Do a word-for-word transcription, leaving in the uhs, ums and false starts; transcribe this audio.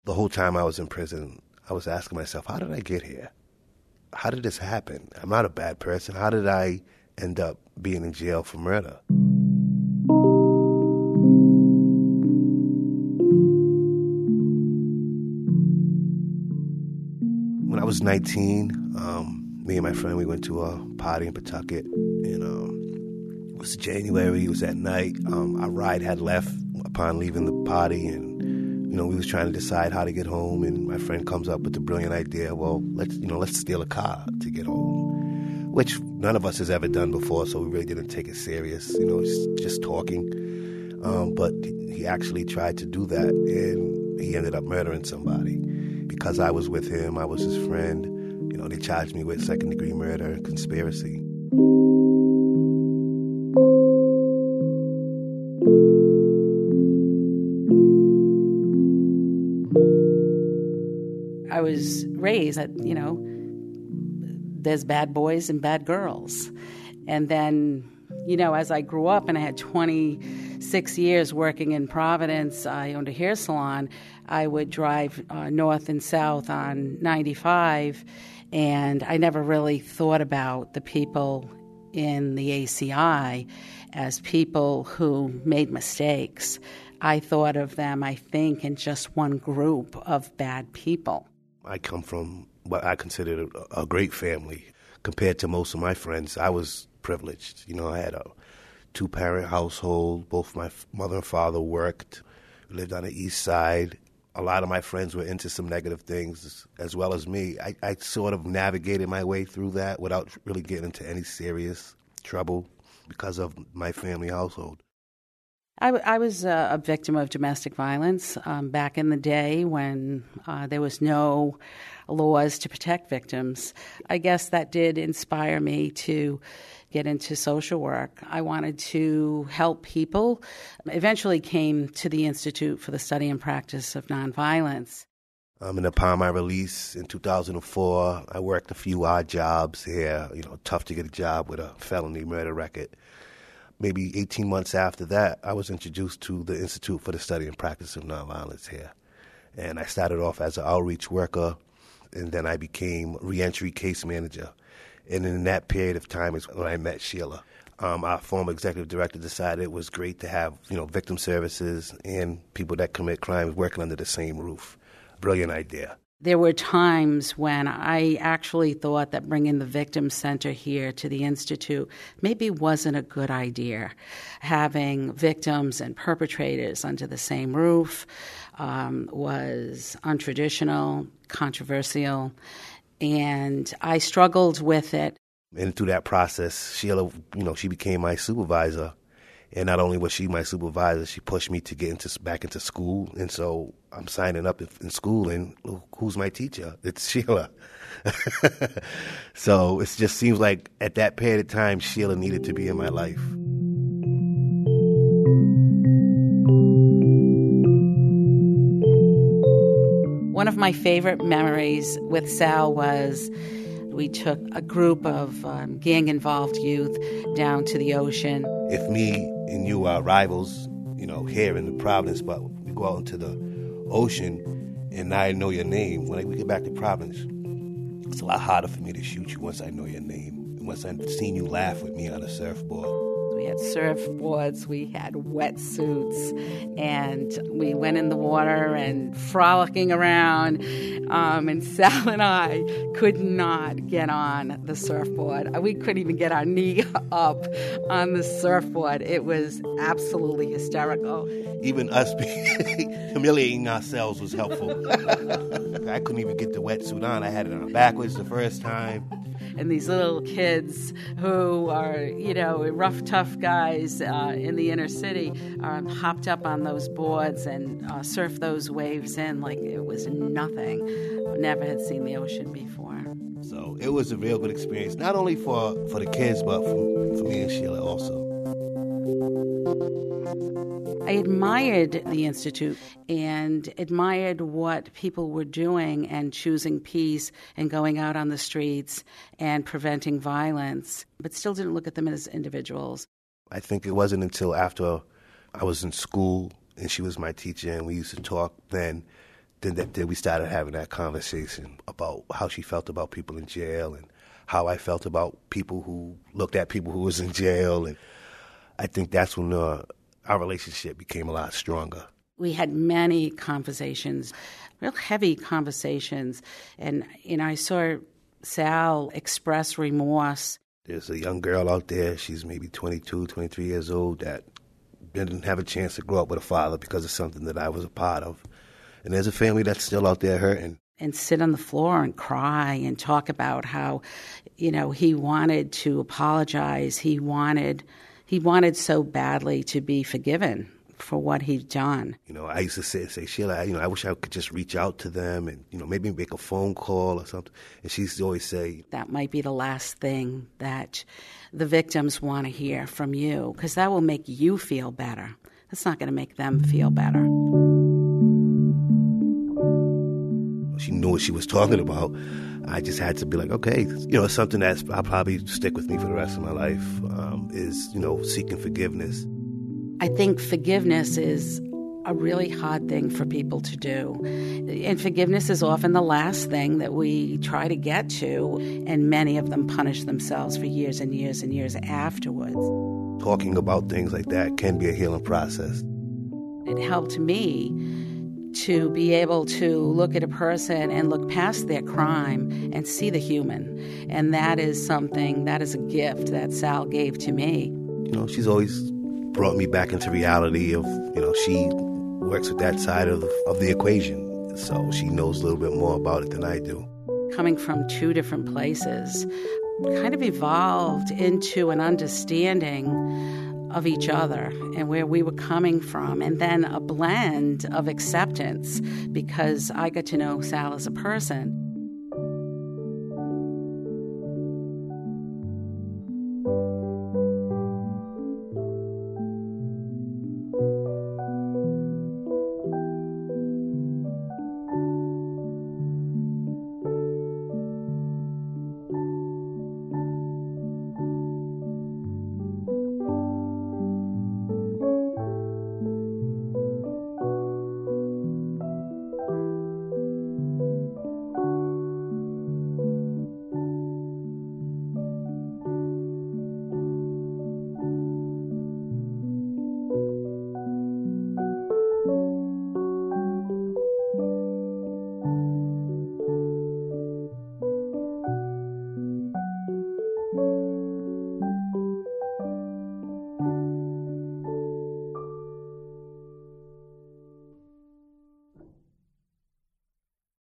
The whole time I was in prison, I was asking myself, how did I get here? How did this happen? I'm not a bad person. How did I end up being in jail for murder? When I was nineteen, um, me and my friend, we went to a party in Pawtucket. And, um, it was January. It was at night. Um, our ride had left upon leaving the party, and you know, we was trying to decide how to get home, and my friend comes up with the brilliant idea, well, let's, you know, let's steal a car to get home, which none of us has ever done before, so we really didn't take it serious, you know, it's just talking. Um, but he actually tried to do that, and he ended up murdering somebody. Because I was with him, I was his friend, you know, they charged me with second-degree murder and conspiracy. I was raised that, you know, there's bad boys and bad girls. And then, you know, as I grew up and I had twenty-six years working in Providence, I owned a hair salon. I would drive uh, north and south on ninety-five, and I never really thought about the people in the A C I as people who made mistakes. I thought of them, I think, in just one group of bad people. I come from what I consider a great family. Compared to most of my friends, I was privileged. You know, I had a two-parent household. Both my mother and father worked. We lived on the east side. A lot of my friends were into some negative things as well as me. I, I sort of navigated my way through that without really getting into any serious trouble because of my family household. I, I was a, a victim of domestic violence um, back in the day when uh, there was no laws to protect victims. I guess that did inspire me to get into social work. I wanted to help people. Eventually came to the Institute for the Study and Practice of Nonviolence. Um, and upon my release in two thousand four, I worked a few odd jobs here. You know, tough to get a job with a felony murder record. Maybe eighteen months after that, I was introduced to the Institute for the Study and Practice of Nonviolence here. And I started off as an outreach worker, and then I became reentry case manager. And in that period of time is when I met Sheila. Um, our former executive director decided it was great to have, you know, victim services and people that commit crimes working under the same roof. Brilliant idea. There were times when I actually thought that bringing the Victim Center here to the Institute maybe wasn't a good idea. Having victims and perpetrators under the same roof um, was untraditional, controversial, and I struggled with it. And through that process, Sheila, you know, she became my supervisor. And not only was she my supervisor, she pushed me to get into back into school. And so I'm signing up in school, and who's my teacher? It's Sheila. So it just seems like at that period of time, Sheila needed to be in my life. One of my favorite memories with Sal was we took a group of um, gang-involved youth down to the ocean. If me and you are rivals, you know, here in the Providence, but we go out into the ocean and I know your name, when we get back to Providence, it's a lot harder for me to shoot you once I know your name and once I've seen you laugh with me on a surfboard. We had surfboards, we had wetsuits, and we went in the water and frolicking around. Um, and Sal and I could not get on the surfboard. We couldn't even get our knee up on the surfboard. It was absolutely hysterical. Even us humiliating ourselves was helpful. I couldn't even get the wetsuit on. I had it on backwards the first time. And these little kids who are, you know, rough, tough guys uh, in the inner city um, hopped up on those boards and uh, surfed those waves in like it was nothing. Never had seen the ocean before. So it was a real good experience, not only for, for the kids, but for, for me and Sheila also. I admired the Institute and admired what people were doing and choosing peace and going out on the streets and preventing violence, but still didn't look at them as individuals. I think it wasn't until after I was in school and she was my teacher and we used to talk then then, that, then we started having that conversation about how she felt about people in jail and how I felt about people who looked at people who was in jail. And I think that's when uh, our relationship became a lot stronger. We had many conversations, real heavy conversations. And, you know, I saw Sal express remorse. There's a young girl out there, she's maybe twenty-two, twenty-three years old, that didn't have a chance to grow up with a father because of something that I was a part of. And there's a family that's still out there hurting. And sit on the floor and cry and talk about how, you know, he wanted to apologize. He wanted, he wanted so badly to be forgiven for what he'd done. You know, I used to say, say, Sheila, you know, I wish I could just reach out to them and, you know, maybe make a phone call or something. And she used to always say, that might be the last thing that the victims want to hear from you, because that will make you feel better. That's not going to make them feel better. She knew what she was talking about. I just had to be like, okay, you know, something that's I'll probably stick with me for the rest of my life um, is, you know, seeking forgiveness. I think forgiveness is a really hard thing for people to do. And forgiveness is often the last thing that we try to get to, and many of them punish themselves for years and years and years afterwards. Talking about things like that can be a healing process. It helped me to be able to look at a person and look past their crime and see the human. And that is something, that is a gift that Sal gave to me. You know, she's always brought me back into reality of, you know, she works with that side of, of the equation. So she knows a little bit more about it than I do. Coming from two different places, kind of evolved into an understanding of each other and where we were coming from, and then a blend of acceptance because I got to know Sal as a person.